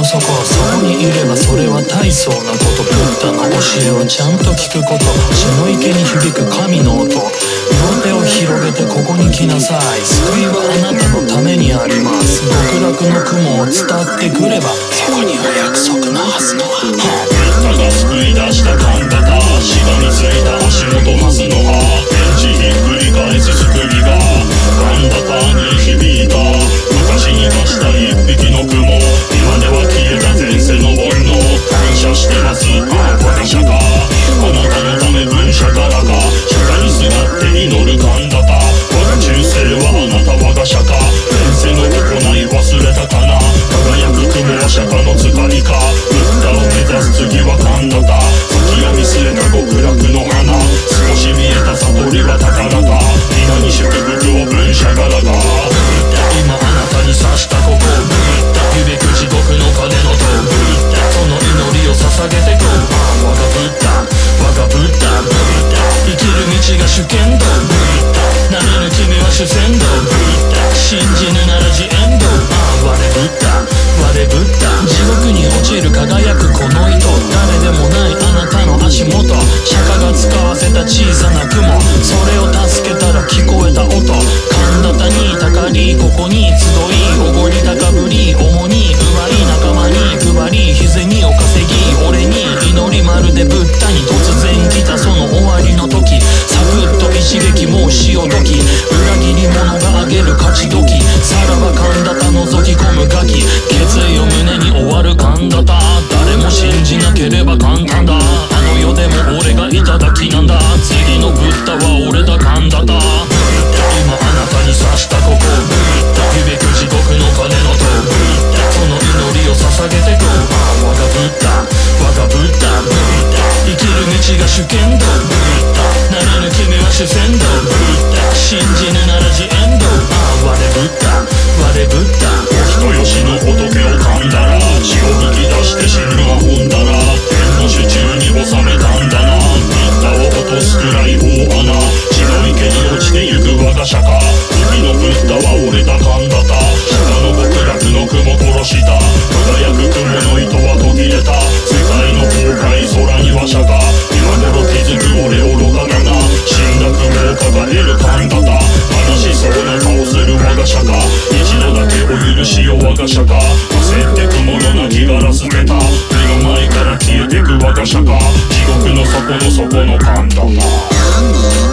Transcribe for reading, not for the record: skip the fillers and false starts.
そこにいればそれは大層なこと。ブッダの教えはちゃんと聞くこと。血の池に響く神の音。両手を広げてここに来なさい。救いはあなたのためにあります。極楽の雲を伝ってくればそこには約束のはずのブッダが救い出した神田だ。しがみついた足元ハスの葉。天地ひっくり返す救いが神田に響いた。昔に出した一匹の雲、今では消えた前世の煩悩。感謝してます我が釈迦。あなたのため分社からか釈迦にすがって祈る神田だ。我が忠誠はあなた我が釈迦。前世の行い忘れたかな。輝く雲は釈迦の使いか。ブッダを目指す次は神田だ。先を見据えた極楽の花。少し見えた悟りは宝か。皆に祝福を分社からか。今あなたに刺したここ指く地獄の鐘の塔。その祈りを捧げてこう。我がブッダ我がブッダ。生きる道が主権道。なれぬ君は主戦道。信じぬならジエンド。我ブッダ我ブッダ。地獄に落ちる輝くこの糸。誰でもないあなたの足元。釈迦が使わせた小さな雲。それを助けたら聞こえた音。神田にたかりここに集いおごり高ぶり主にうまい仲間に配り日銭を稼ぎ俺に祈りまるでブッダに突然来たその終わりの時。サクッと一撃もう潮時。裏切り者があげる勝ち時。さらば神田覗き込むガキ。決意を胸に終わる神田。誰も信じなければ簡単だ。あの世でも俺がいただきなんだ。次のブッダは俺だ神田だ。今あなたに刺したここ響く地獄の鐘の塔。その祈りを捧げてこう。我がブッダ我がブッダ。生きる道が主権道。なれぬ君は主戦道。信じぬならジエンド。我ブッダ我ブッダ。お人よしの仏を噛んだら血を吹き出して死ぬが踏んだら天の手中に収めたんだな。ブッダを落とすくらい大穴。血の池に落ちてゆく我が釈迦。次のブッダは俺だ神田だ。釈迦の極楽の雲殺した。輝く雲の糸は途切れた。世界の崩壊空には釈迦。今頃気づく俺愚かだな。死んだ雲を抱える神田だ。悲しそうな顔する我が釈迦。一度だけお許しよ我が釈迦。焦って雲の亡き殻捨てた。目の前から消えてく我が釈迦。地獄の底の底の神田だ。